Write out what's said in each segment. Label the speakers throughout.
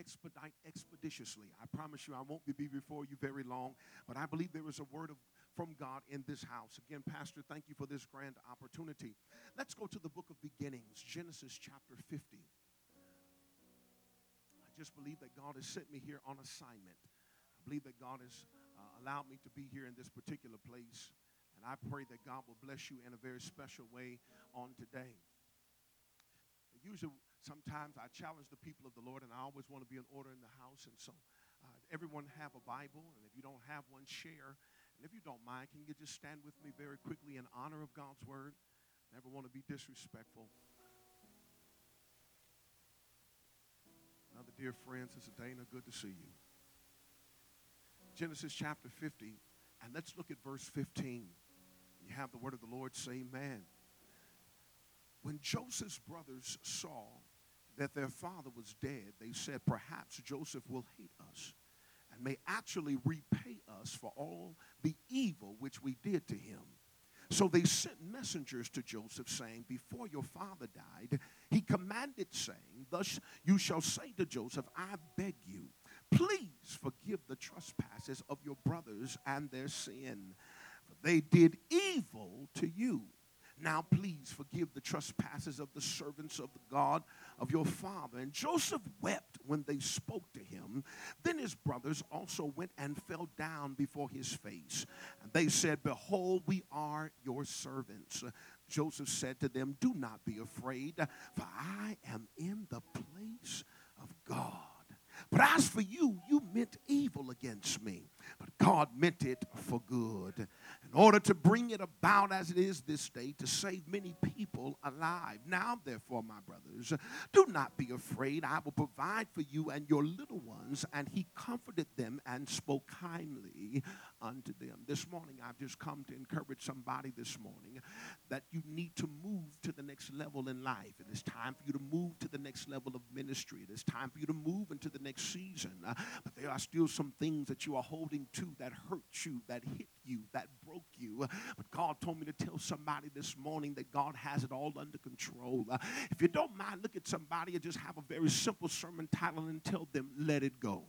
Speaker 1: expedite expeditiously. I promise you I won't be before you very long, but I believe there is a word from God in this house. Again, Pastor, thank you for this grand opportunity. Let's go to the book of beginnings, Genesis chapter 50. I just believe that God has sent me here on assignment. I believe that God has allowed me to be here in this particular place, and I pray that God will bless you in a very special way on today. Usually, sometimes I challenge the people of the Lord, and I always want to be in order in the house, and so everyone have a Bible, and if you don't have one, share. And if you don't mind, can you just stand with me very quickly in honor of God's word? Never want to be disrespectful. Another dear friend, Sister Dana, good to see you. Genesis chapter 50, and let's look at verse 15. You have the word of the Lord, say amen. When Joseph's brothers saw that their father was dead, they said, perhaps Joseph will hate us and may actually repay us for all the evil which we did to him. So they sent messengers to Joseph, saying, before your father died, he commanded, saying, thus you shall say to Joseph, I beg you, please forgive the trespasses of your brothers and their sin, for they did evil to you. Now please forgive the trespasses of the servants of the God of your father. And Joseph wept when they spoke to him. Then his brothers also went and fell down before his face. And they said, behold, we are your servants. Joseph said to them, do not be afraid, for I am in the place of God. But as for you, you meant evil against me, but God meant it for good, in order to bring it about as it is this day, to save many people alive. Now, therefore, my brothers, do not be afraid. I will provide for you and your little ones. And he comforted them and spoke kindly unto them. This morning, I've just come to encourage somebody this morning that you need to move to the next level in life. It is time for you to move to the next level of ministry. It is time for you to move into the next season. But there are still some things that you are holding to that hurt you, that hit you, that broke you. But God told me to tell somebody this morning that God has it all under control. If you don't mind, look at somebody and just have a very simple sermon title and tell them, let it go.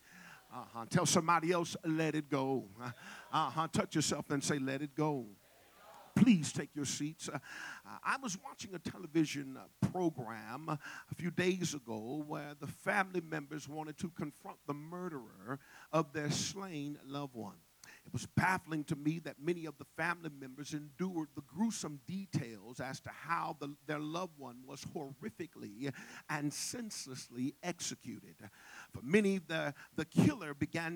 Speaker 1: Tell somebody else, let it go. Touch yourself and say, let it go. Please take your seats. I was watching a television program a few days ago where the family members wanted to confront the murderer of their slain loved one. It was baffling to me that many of the family members endured the gruesome details as to how their loved one was horrifically and senselessly executed. For many, the killers began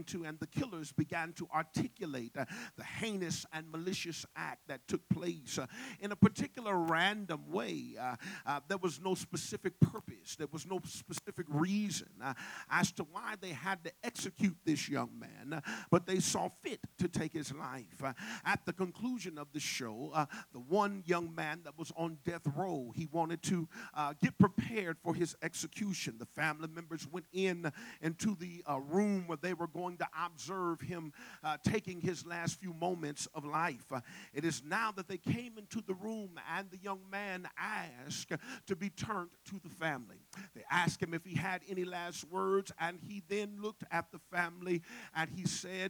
Speaker 1: to articulate the heinous and malicious act that took place in a particular random way. There was no specific purpose. There was no specific reason as to why they had to execute this young man, but they saw fit to take his life. At the conclusion of the show, the one young man that was on death row, he wanted to get prepared for his execution. The family members went into the room where they were going to observe him taking his last few moments of life. It is now that they came into the room and the young man asked to be turned to the family. They asked him if he had any last words, and he then looked at the family and he said,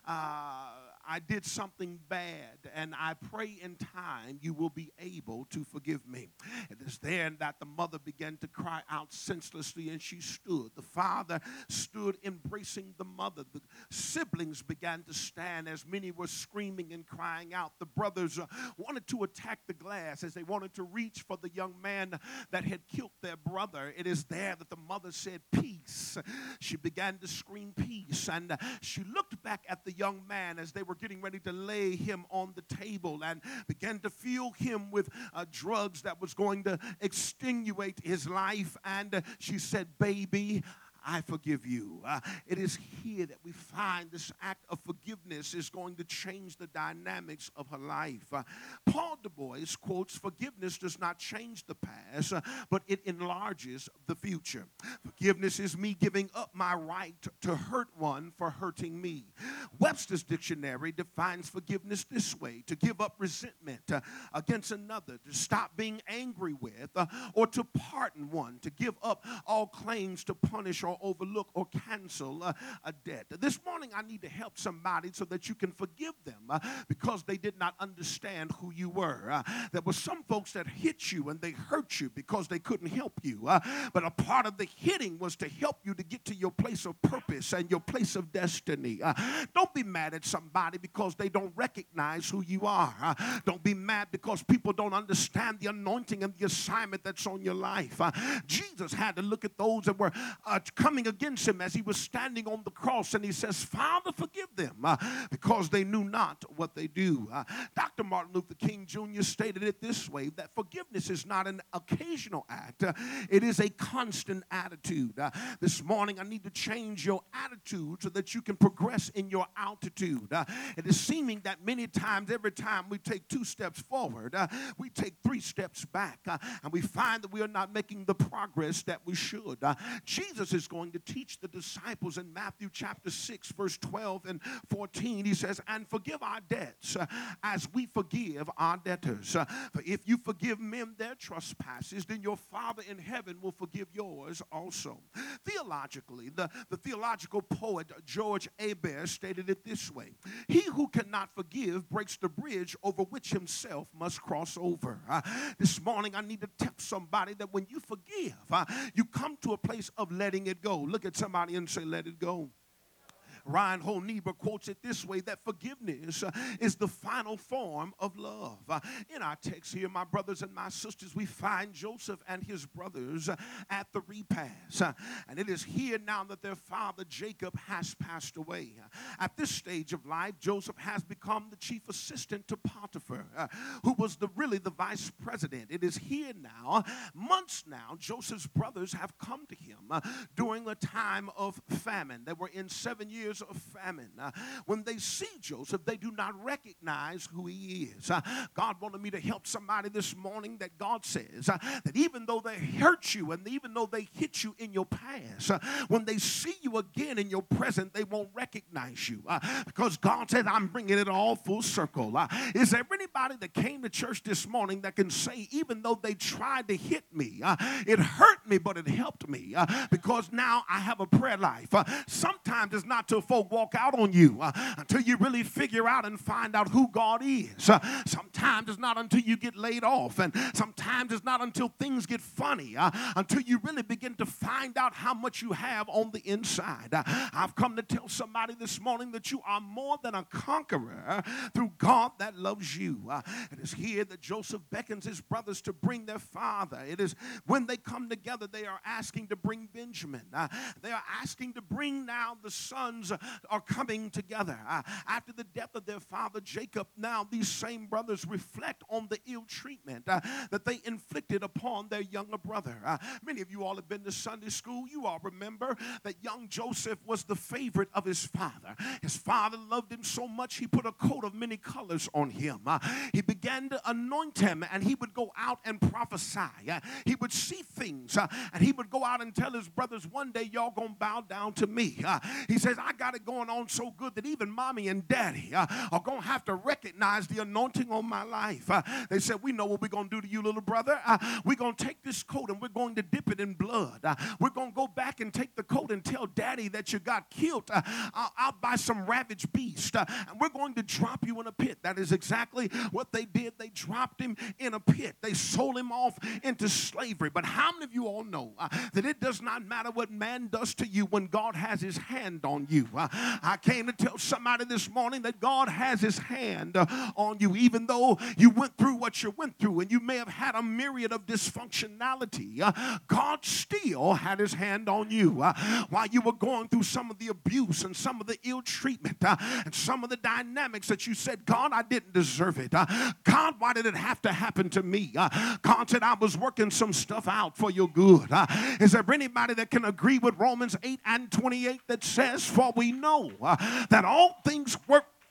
Speaker 1: I did something bad, and I pray in time you will be able to forgive me. It is then that the mother began to cry out senselessly, and she stood. The father stood embracing the mother. The siblings began to stand as many were screaming and crying out. The brothers wanted to attack the glass as they wanted to reach for the young man that had killed their brother. It is there that the mother said, peace. She began to scream peace, and she looked back at the young man as they were getting ready to lay him on the table and began to fill him with drugs that was going to extenuate his life. And she said, baby, I forgive you. It is here that we find this act of forgiveness is going to change the dynamics of her life. Paul Du Bois quotes, forgiveness does not change the past, but it enlarges the future. Forgiveness is me giving up my right to hurt one for hurting me. Webster's dictionary defines forgiveness this way: to give up resentment against another, to stop being angry with, or to pardon one, to give up all claims to punish or or overlook or cancel a debt. This morning I need to help somebody so that you can forgive them because they did not understand who you were. There were some folks that hit you and they hurt you because they couldn't help you. But a part of the hitting was to help you to get to your place of purpose and your place of destiny. Don't be mad at somebody because they don't recognize who you are. Don't be mad because people don't understand the anointing and the assignment that's on your life. Jesus had to look at those that were coming against him as he was standing on the cross, and he says, Father, forgive them because they knew not what they do. Dr. Martin Luther King Jr. stated it this way, that forgiveness is not an occasional act. It is a constant attitude. This morning, I need to change your attitude so that you can progress in your altitude. It is seeming that many times, every time we take 2 steps forward, we take 3 steps back, and we find that we are not making the progress that we should. Jesus is going to teach the disciples in Matthew chapter 6, verse 12 and 14. He says, and forgive our debts as we forgive our debtors. For if you forgive men their trespasses, then your Father in heaven will forgive yours also. Theologically, the theological poet George Hebert stated it this way: he who cannot forgive breaks the bridge over which himself must cross over. This morning I need to tell somebody that when you forgive, you come to a place of letting it go. Look at somebody and say, let it go. Reinhold Niebuhr quotes it this way, that forgiveness is the final form of love. In our text here, my brothers and my sisters, we find Joseph and his brothers at the repast. And it is here now that their father Jacob has passed away. At this stage of life, Joseph has become the chief assistant to Potiphar, who was really the vice president. It is here now, months now, Joseph's brothers have come to him during a time of famine. They were in 7 years of famine. When they see Joseph, they do not recognize who he is. God wanted me to help somebody this morning that God says that even though they hurt you and even though they hit you in your past, when they see you again in your present, they won't recognize you because God said, I'm bringing it all full circle. Is there anybody that came to church this morning that can say, even though they tried to hit me, it hurt me, but it helped me because now I have a prayer life. Sometimes it's not till folk walk out on you until you really figure out and find out who God is. Sometimes it's not until you get laid off, and sometimes it's not until things get funny until you really begin to find out how much you have on the inside. I've come to tell somebody this morning that you are more than a conqueror through God that loves you. It is here that Joseph beckons his brothers to bring their father. It is when they come together, they are asking to bring Benjamin. They are asking to bring now the sons are coming together. After the death of their father Jacob, now these same brothers reflect on the ill treatment that they inflicted upon their younger brother. Many of you all have been to Sunday school. You all remember that young Joseph was the favorite of his father. His father loved him so much he put a coat of many colors on him. He began to anoint him, and he would go out and prophesy. He would see things, and he would go out and tell his brothers, one day y'all gonna bow down to me. He says, I got it going on so good that even mommy and daddy are going to have to recognize the anointing on my life. They said, we know what we're going to do to you, little brother. We're going to take this coat and we're going to dip it in blood. We're going to go back and take the coat and tell daddy that you got killed out by some ravaged beast. And we're going to drop you in a pit. That is exactly what they did. They dropped him in a pit. They sold him off into slavery. But how many of you all know that it does not matter what man does to you when God has his hand on you? I came to tell somebody this morning that God has his hand on you, even though you went through what you went through and you may have had a myriad of dysfunctionality. God still had his hand on you while you were going through some of the abuse and some of the ill treatment and some of the dynamics that you said, God, I didn't deserve it. God, why did it have to happen to me? God said, I was working some stuff out for your good. Is there anybody that can agree with Romans 8 and 28 that says, for we know that all things work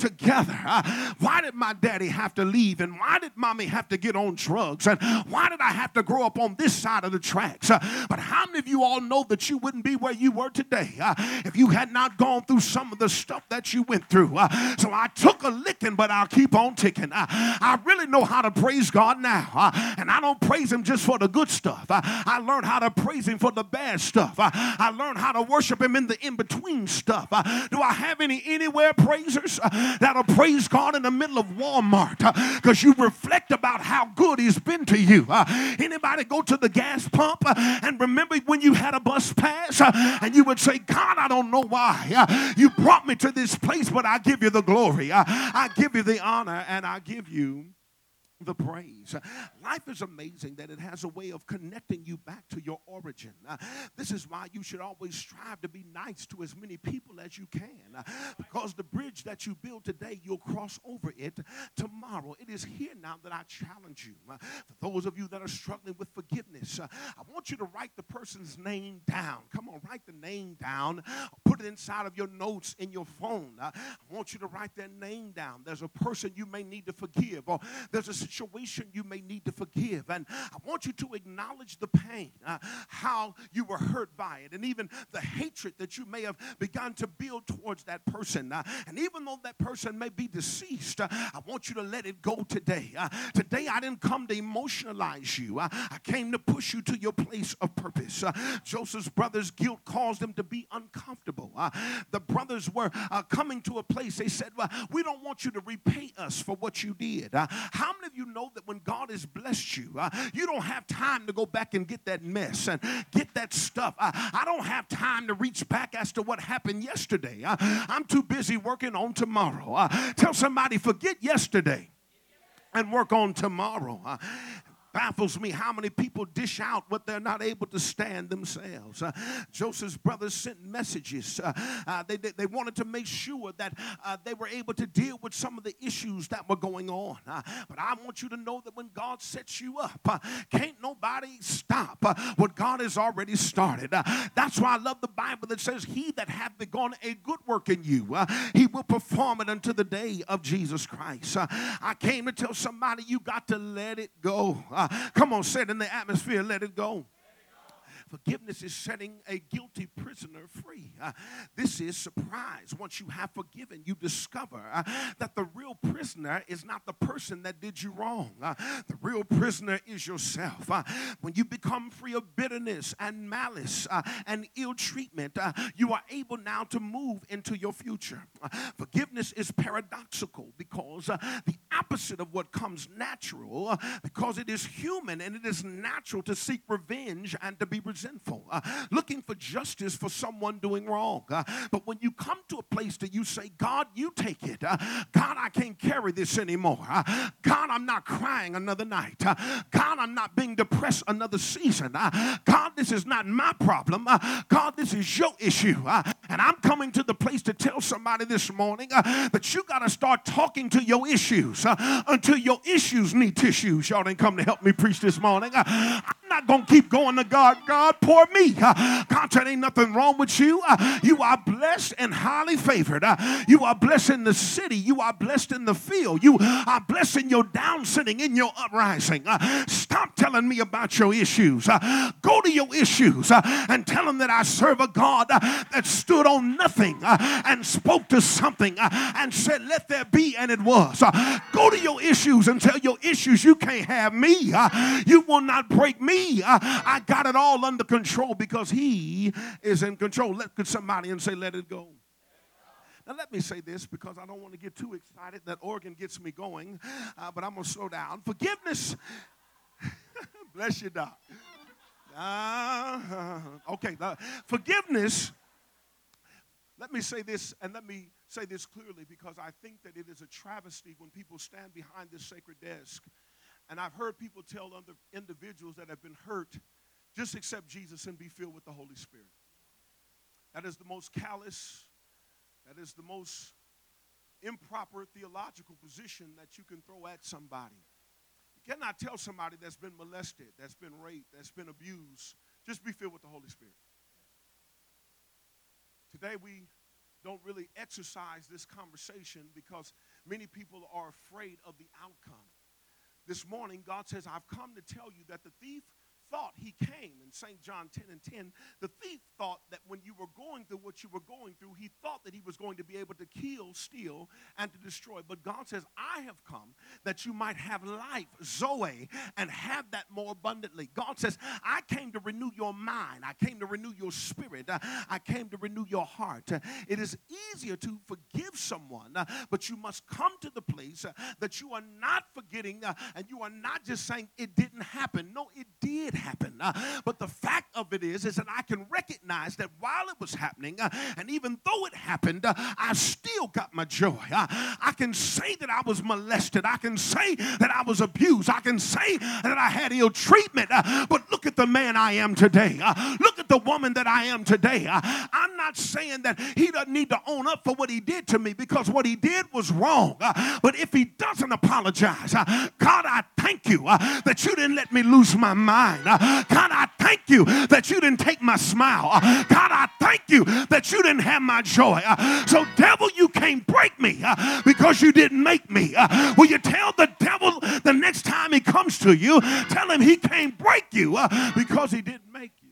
Speaker 1: together. Why did my daddy have to leave? And why did mommy have to get on drugs? And why did I have to grow up on this side of the tracks? But how many of you all know that you wouldn't be where you were today if you had not gone through some of the stuff that you went through? So I took a licking, but I'll keep on ticking. I really know how to praise God now. And I don't praise him just for the good stuff. I learned how to praise him for the bad stuff. I learned how to worship him in the in-between stuff. Do I have any anywhere praisers that'll praise God in the middle of Walmart because you reflect about how good he's been to you? Anybody go to the gas pump and remember when you had a bus pass and you would say, God, I don't know why you brought me to this place, but I give you the glory. I give you the honor, and I give you the praise. Life is amazing that it has a way of connecting you back to your origin. This is why you should always strive to be nice to as many people as you can, because the bridge that you build today, you'll cross over it tomorrow. It is here now that I challenge you. For those of you that are struggling with forgiveness, I want you to write the person's name down. Come on, write the name down. Put it inside of your notes in your phone. I want you to write their name down. There's a person you may need to forgive, or there's a situation you may need to forgive, and I want you to acknowledge the pain, how you were hurt by it, and even the hatred that you may have begun to build towards that person. And even though that person may be deceased, I want you to let it go today. Today I didn't come to emotionalize you. I came to push you to your place of purpose. Joseph's brothers' guilt caused them to be uncomfortable. The brothers were coming to a place. They said, well, we don't want you to repay us for what you did. How many of you know that when God has blessed you, you don't have time to go back and get that mess and get that stuff? I don't have time to reach back as to what happened yesterday. I'm too busy working on tomorrow. Tell somebody, forget yesterday and work on tomorrow. Baffles me how many people dish out what they're not able to stand themselves. Joseph's brothers sent messages. They wanted to make sure that they were able to deal with some of the issues that were going on. But I want you to know that when God sets you up, can't nobody stop what God has already started. That's why I love the Bible that says, he that hath begun a good work in you, he will perform it unto the day of Jesus Christ. I came to tell somebody, you got to let it go. Come on, say it in the atmosphere, let it go. Forgiveness is setting a guilty prisoner free. This is surprise. Once you have forgiven, you discover that the real prisoner is not the person that did you wrong. The real prisoner is yourself. When you become free of bitterness and malice and ill treatment, you are able now to move into your future. Forgiveness is paradoxical because the opposite of what comes natural, because it is human and it is natural to seek revenge and to be resentful, looking for justice for someone doing wrong. But when you come to a place that you say, God, you take it. God, I can't carry this anymore. God, I'm not crying another night. God, I'm not being depressed another season. God, this is not my problem. God, this is your issue. And I'm coming to the place to tell somebody this morning that you got to start talking to your issues until your issues need tissues. Y'all didn't come to help me preach this morning. I'm not going to keep going to God. God, pour me. God said, ain't nothing wrong with you. You are blessed and highly favored. You are blessed in the city. You are blessed in the field. You are blessed in your down sitting, in your uprising. Stop telling me about your issues. Go to your issues and tell them that I serve a God that stood on nothing and spoke to something and said, let there be, and it was. Go to your issues and tell your issues, you can't have me. You will not break me. I got it all under control because he is in control. Look at somebody and say, let it go. Now, let me say this because I don't want to get too excited. That organ gets me going, but I'm going to slow down. Forgiveness. Bless you, Doc. Okay, forgiveness. Let me say this, and let me say this clearly because I think that it is a travesty when people stand behind this sacred desk. And I've heard people tell other individuals that have been hurt, just accept Jesus and be filled with the Holy Spirit. That is the most callous, that is the most improper theological position that you can throw at somebody. You cannot tell somebody that's been molested, that's been raped, that's been abused, just be filled with the Holy Spirit. Today we don't really exercise this conversation because many people are afraid of the outcome. This morning, God says, I've come to tell you that the thief thought he came. In St. John 10:10, the thief thought that when you were going through what you were going through, he thought that he was going to be able to kill, steal, and to destroy. But God says, I have come that you might have life, Zoe, and have that more abundantly. God says, I came to renew your mind. I came to renew your spirit. I came to renew your heart. It is easier to forgive someone, but you must come to the place that you are not forgetting and you are not just saying it didn't happen. No, it did happen. But the fact of it is that I can recognize that while it was happening, and even though it happened, I still got my joy. I can say that I was molested. I can say that I was abused. I can say that I had ill treatment. But look at the man I am today. Look at the woman that I am today. I'm not saying that he doesn't need to own up for what he did to me, because what he did was wrong. But if he doesn't apologize, God, I thank you that you didn't let me lose my mind. God, I thank you that you didn't take my smile. God, I thank you that you didn't have my joy. So, devil, you can't break me because you didn't make me. Will you tell the devil the next time he comes to you, tell him he can't break you because he didn't make you.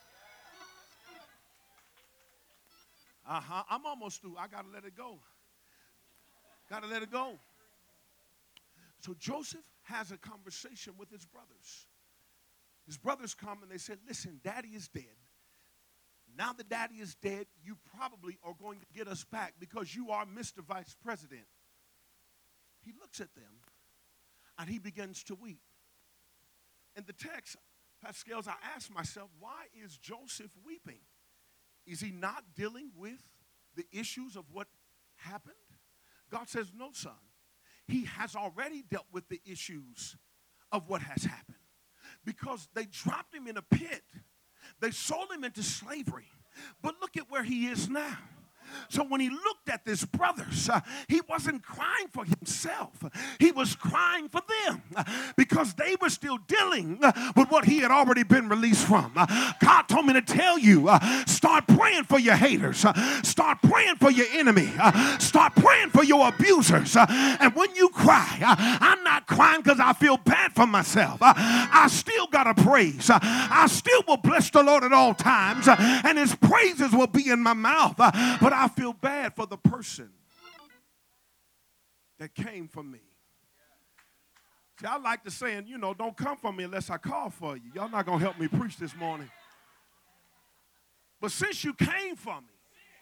Speaker 1: I'm almost through. I got to let it go. Got to let it go. So Joseph has a conversation with his brothers. His brothers come and they said, listen, daddy is dead. Now that daddy is dead, you probably are going to get us back because you are Mr. Vice President. He looks at them and he begins to weep. In the text, Pascals, I asked myself, why is Joseph weeping? Is he not dealing with the issues of what happened? God says, no, son. He has already dealt with the issues of what has happened, because they dropped him in a pit. They sold him into slavery. But look at where he is now. So when he looked at his brothers, he wasn't crying for himself. He was crying for them because they were still dealing with what he had already been released from. God told me to tell you, start praying for your haters. Start praying for your enemy. Start praying for your abusers. And when you cry, I'm not crying because I feel bad for myself. I still got to praise. I still will bless the Lord at all times, and his praises will be in my mouth. But I feel bad for the person that came for me. See, I like the saying, don't come for me unless I call for you. Y'all not going to help me preach this morning. But since you came for me,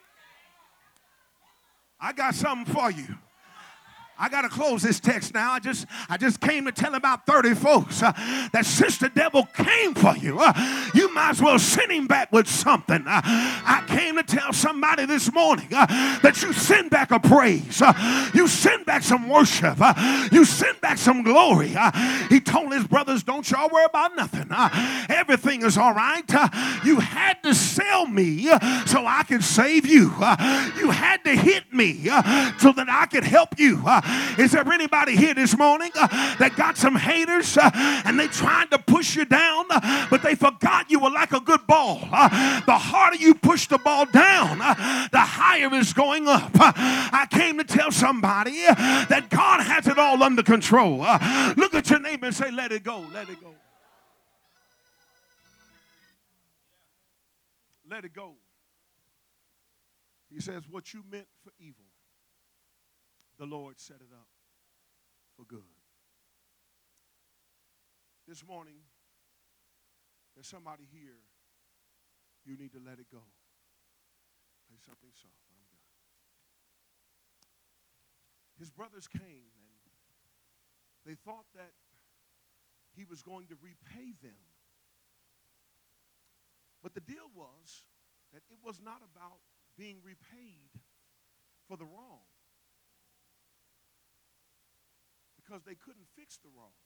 Speaker 1: I got something for you. I got to close this text now. I just came to tell about 30 folks that since the devil came for you, you might as well send him back with something. I came to tell somebody this morning that you send back a praise. You send back some worship. You send back some glory. He told his brothers, don't y'all worry about nothing. Everything is all right. You had to sell me so I could save you. You had to hit me so that I could help you. Is there anybody here this morning that got some haters and they tried to push you down, but they forgot you were like a good ball? The harder you push the ball down, the higher it's going up. I came to tell somebody that God has it all under control. Look at your neighbor and say, let it go, let it go. Let it go. He says, what you meant for evil, the Lord set it up for good. This morning, there's somebody here, you need to let it go. Play something soft. I'm done. His brothers came, and they thought that he was going to repay them. But the deal was that it was not about being repaid for the wrong, because they couldn't fix the wrong.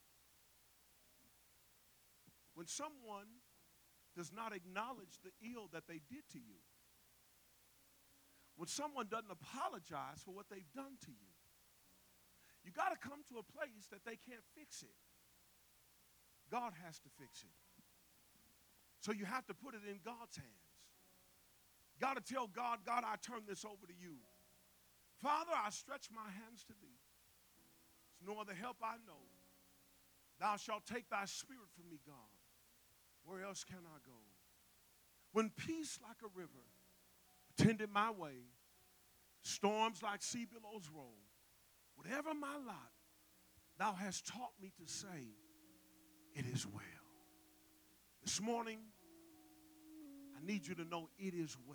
Speaker 1: When someone does not acknowledge the ill that they did to you, when someone doesn't apologize for what they've done to you, you got to come to a place that they can't fix it. God has to fix it. So you have to put it in God's hands. Got to tell God, God, I turn this over to you. Father, I stretch my hands to thee. There's no other help I know. Thou shalt take thy spirit from me, God. Where else can I go? When peace like a river attended my way, storms like sea billows roll, whatever my lot, thou hast taught me to say, it is well. This morning, I need you to know it is well.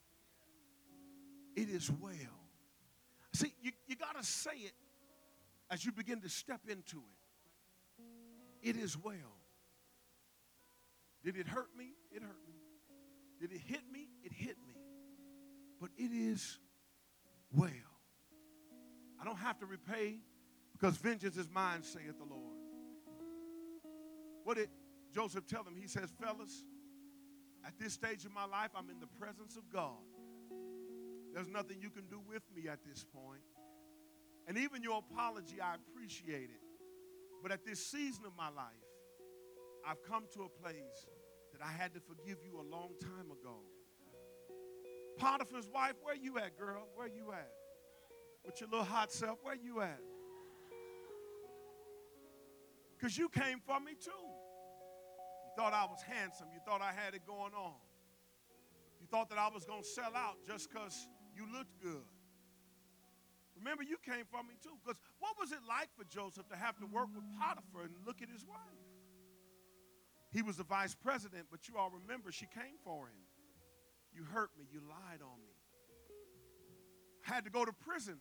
Speaker 1: It is well. See, you got to say it as you begin to step into it. It is well. Did it hurt me? It hurt me. Did it hit me? It hit me. But it is well. I don't have to repay because vengeance is mine, saith the Lord. What did Joseph tell him? He says, fellas, at this stage of my life, I'm in the presence of God. There's nothing you can do with me at this point. And even your apology, I appreciate it. But at this season of my life, I've come to a place that I had to forgive you a long time ago. Potiphar's wife, where you at, girl? Where you at? With your little hot self, where you at? Because you came for me too. You thought I was handsome. You thought I had it going on. You thought that I was going to sell out just because you looked good. Remember, you came for me too. Because what was it like for Joseph to have to work with Potiphar and look at his wife? He was the vice president, but you all remember she came for him. You hurt me. You lied on me. I had to go to prison.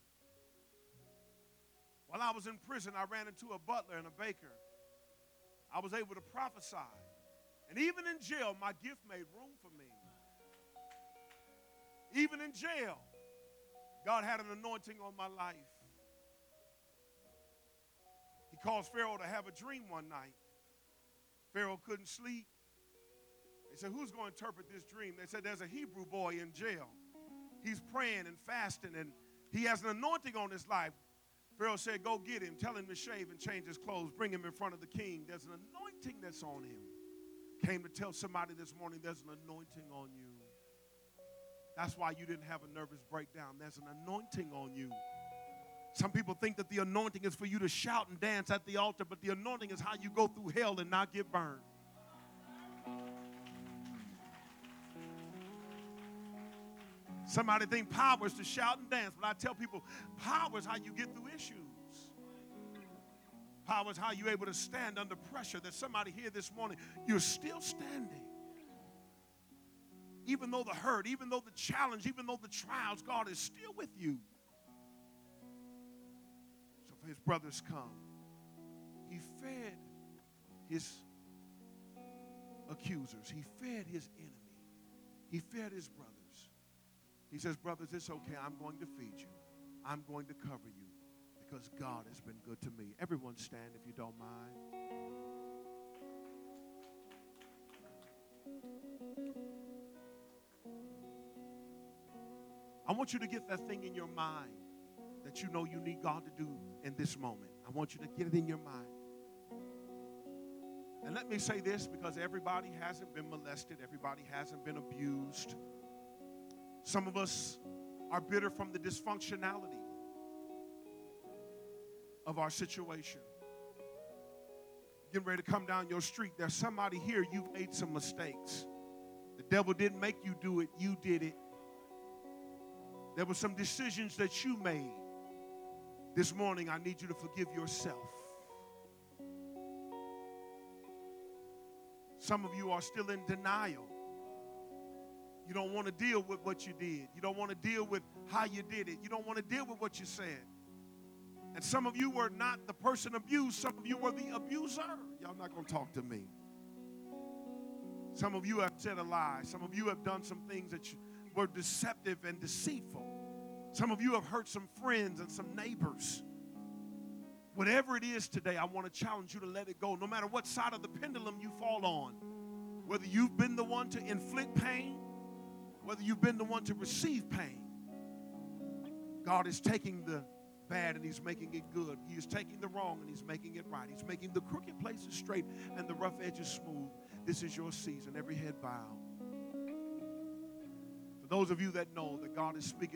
Speaker 1: While I was in prison, I ran into a butler and a baker. I was able to prophesy. And even in jail, my gift made room for me. Even in jail, God had an anointing on my life. He caused Pharaoh to have a dream one night. Pharaoh couldn't sleep. They said, who's going to interpret this dream? They said, there's a Hebrew boy in jail. He's praying and fasting, and he has an anointing on his life. Pharaoh said, go get him. Tell him to shave and change his clothes. Bring him in front of the king. There's an anointing that's on him. Came to tell somebody this morning, there's an anointing on you. That's why you didn't have a nervous breakdown. There's an anointing on you. Some people think that the anointing is for you to shout and dance at the altar, but the anointing is how you go through hell and not get burned. Somebody think power is to shout and dance, but I tell people power is how you get through issues. Power is how you're able to stand under pressure. There's somebody here this morning, you're still standing. Even though the hurt, even though the challenge, even though the trials, God is still with you. So for his brothers come, he fed his accusers. He fed his enemy. He fed his brothers. He says, brothers, it's okay. I'm going to feed you. I'm going to cover you because God has been good to me. Everyone stand if you don't mind. I want you to get that thing in your mind that you know you need God to do in this moment. I want you to get it in your mind. And let me say this, because everybody hasn't been molested. Everybody hasn't been abused. Some of us are bitter from the dysfunctionality of our situation. Getting ready to come down your street, there's somebody here, you've made some mistakes. The devil didn't make you do it, you did it. There were some decisions that you made. This morning, I need you to forgive yourself. Some of you are still in denial. You don't want to deal with what you did. You don't want to deal with how you did it. You don't want to deal with what you said. And some of you were not the person abused. Some of you were the abuser. Y'all not going to talk to me. Some of you have said a lie. Some of you have done some things that were deceptive and deceitful. Some of you have hurt some friends and some neighbors. Whatever it is today, I want to challenge you to let it go. No matter what side of the pendulum you fall on, whether you've been the one to inflict pain, whether you've been the one to receive pain, God is taking the bad and he's making it good. He is taking the wrong and he's making it right. He's making the crooked places straight and the rough edges smooth. This is your season. Every head bowed. Those of you that know that God is speaking